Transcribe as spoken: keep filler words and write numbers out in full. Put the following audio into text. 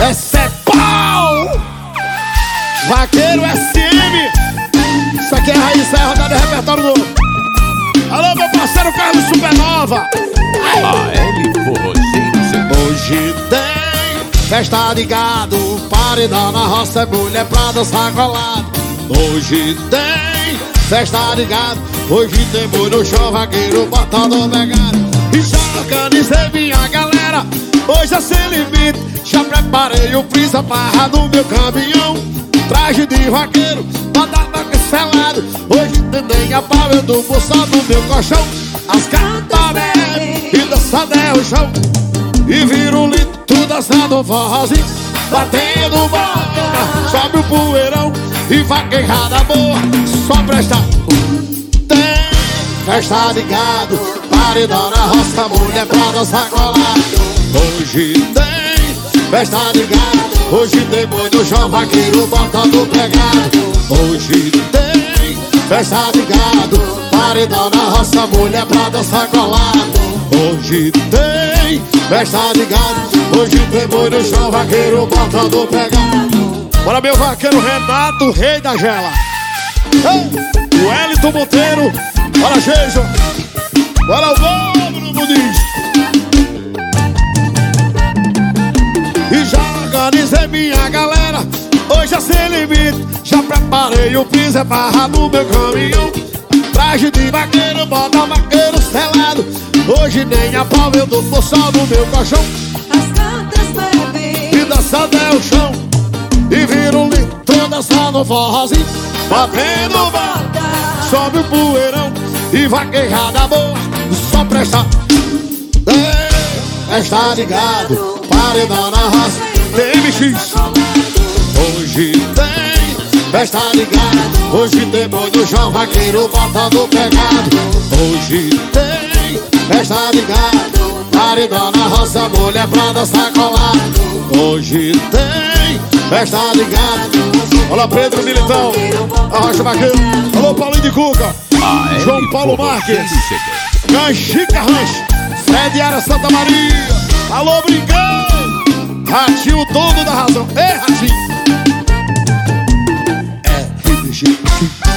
Essa é pau! Vaqueiro S M. Isso aqui é a raiz, é a rodada de repertório novo. Alô, meu parceiro Carlos Supernova. A L Forrozeiro. Hoje tem festa de gado, paredão na roça, é mulher pra dançar colado. Hoje tem festa de gado, hoje tem boi no chão, vaqueiro botando pegado. E já organizei minha galera, hoje é sem limite. Já preparei o freezer barra do meu caminhão. Traje de vaqueiro, badaba cancelado. Hoje tem nem a pau, eu dou bolsa no meu colchão. As gatas bebem e dançando é o chão. E vira um litro dançando forrozinho, batendo boca, sobe o poeirão e vaquejada boa, só presta. Tem festa de gado, paredão na roça, mulher pra dançar colado. Hoje tem festa de gado, hoje tem boi no chão, vaqueiro botando pegado. Hoje tem festa de gado, paredão na roça, mulher pra dançar colado. Hoje tem festa de gado, hoje tem boi no chão, vaqueiro botando pegado. Bora meu vaqueiro Renato, rei da gela. Ei, o Elton Monteiro, bora Jason, bora o Bobo no Muniz. E já organizei minha galera, hoje é sem limite. Já preparei o freezer barra no meu caminhão. Traje de vaqueiro, bota vaqueiro selado. Hoje nem a pau, eu dou força no meu colchão. As gatas bebem E dançando é o chão. E vira um litro dançando forrozinho, batendo bota, sobe o poeirão e vaquejada boa, só presta. Tem festa de gado, paredão na roça, tem M X. Hoje tem festa de gado, hoje tem boi no chão, vaqueiro botando pegado. Hoje tem festa de gado, paredão na roça, mulher pra dançar colado. Hoje tem festa de gado. Olá Pedro Militão, Arrocha Vaqueiro. Alô Paulinho de Cuca, João Paulo Marques, Canjica Rancho, Fred Ara Santa Maria. Alô Brincão, Ratinho, dono da razão. Ei Ratinho. É,